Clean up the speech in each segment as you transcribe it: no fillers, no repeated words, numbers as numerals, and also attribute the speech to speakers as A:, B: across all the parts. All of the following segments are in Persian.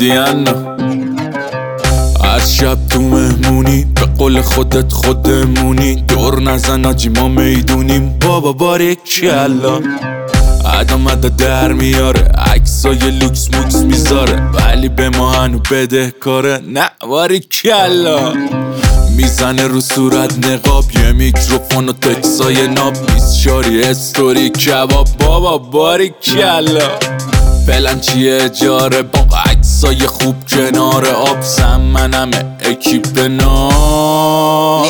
A: دیانا از شب تو مهمونی به قول خودت خودمونی دور نزن آجی ما میدونیم بابا باریکلا عدم در میاره عکسای لوکس موکس میذاره ولی به ما هنو بده کاره نه باریکلا میزنه رو صورت نقاب یه میکروفون و تکسای ناب میسشاری استوری کباب بابا باریکلا فعلا چیه اجاره با عکسای خوب کنار آب سمنمه اکیپ نام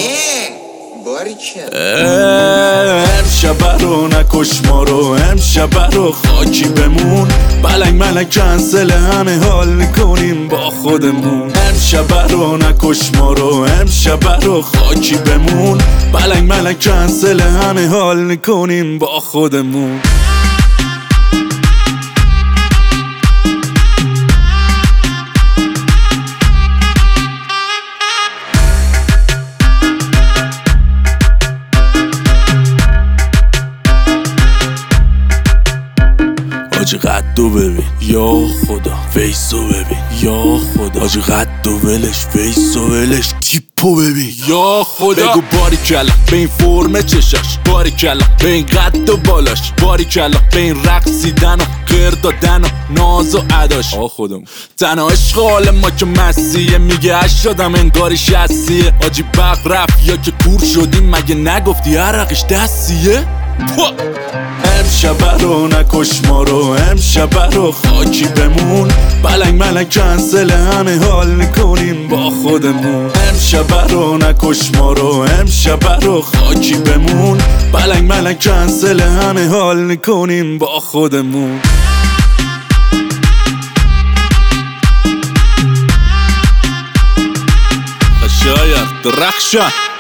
A: امشب رو نکش ما رو امشب رو خاکی بمون بلنگ ملنگ کنسل همه حال میکنیم با خودمون امشب رو نکش ما رو امشب رو خاکی بمون بلنگ ملنگ کنسل همه حال میکنیم با خودمون آجی قدو ببین یا خدا فیسو ببین یا خدا آجی قدو ولش فیسو ولش تیپو ببین یا خدا بگو باریکلا به این فرم چشاش باریکلا به این قد و بالاش باریکلا به این رقصیدن و غیر دادن و ناز و عداش خودم تنها عشق حال ما که مسیحه میگه اش شدم انگاری شسیه آجی بق رفت یا که کور شدیم مگه نگفتی عرقش دستیه امشب رو نکش ما رو امشب رو خاکی بمون بلنگ ملنگ کنسل همه حال میکنیم با خودمون امشب رو نکش ما رو امشب رو خاکی بمون بلنگ ملنگ کنسل همه حال میکنیم با خودمون شاید درخشان